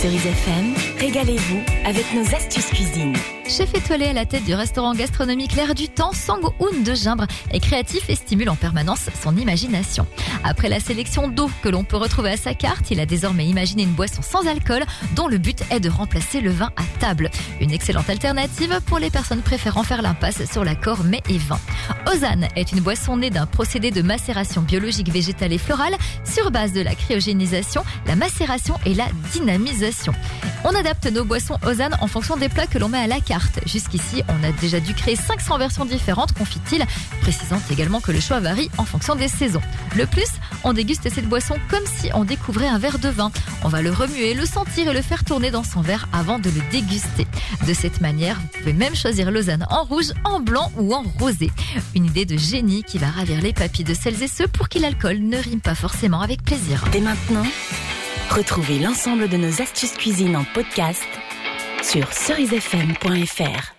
Cerise FM, régalez-vous avec nos astuces cuisine. Chef étoilé à la tête du restaurant gastronomique L'Air du Temps, Sang-Hoon de Gimbre est créatif et stimule en permanence son imagination. Après la sélection d'eau que l'on peut retrouver à sa carte, il a désormais imaginé une boisson sans alcool dont le but est de remplacer le vin à table. Une excellente alternative pour les personnes préférant faire l'impasse sur l'accord mets et vin. Ozan est une boisson née d'un procédé de macération biologique végétale et florale sur base de la cryogénisation, la macération et la dynamisation. On adapte nos boissons Ozan en fonction des plats que l'on met à la carte. Jusqu'ici, on a déjà dû créer 500 versions différentes, confie-t-il, précisant également que le choix varie en fonction des saisons. Le plus, on déguste cette boisson comme si on découvrait un verre de vin. On va le remuer, le sentir et le faire tourner dans son verre avant de le déguster. De cette manière, vous pouvez même choisir l'Ozan en rouge, en blanc ou en rosé. Une idée de génie qui va ravir les papilles de celles et ceux pour qui l'alcool ne rime pas forcément avec plaisir. Dès maintenant, retrouvez l'ensemble de nos astuces cuisine en podcast sur cerisefm.fr.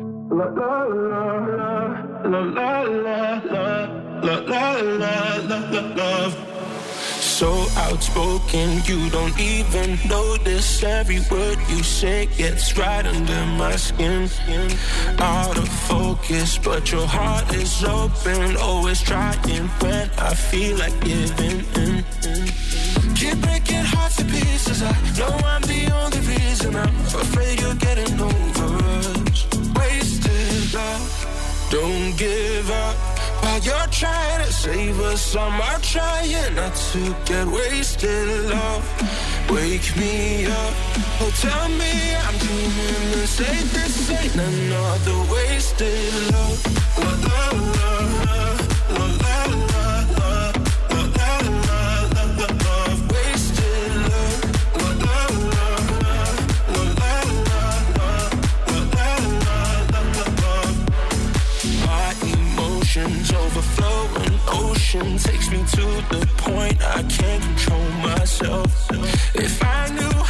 So outspoken, you don't even notice. Every word you say gets right under my skin. Out of focus, but your heart is open. Always trying when I feel like giving in. Keep breaking hearts to pieces. I know I'm the only reason. I'm afraid you're getting over us. Wasted love, don't give up. While you're trying to save us, I'm out trying not to get wasted. Love, wake me up. Oh, tell me I'm dreaming this ain't another wasted love. La la la la la la la la la la la love, wasted love. La la la la la la la la la la love. My emotions overflowing ocean takes me to the point I can't control myself. If I knew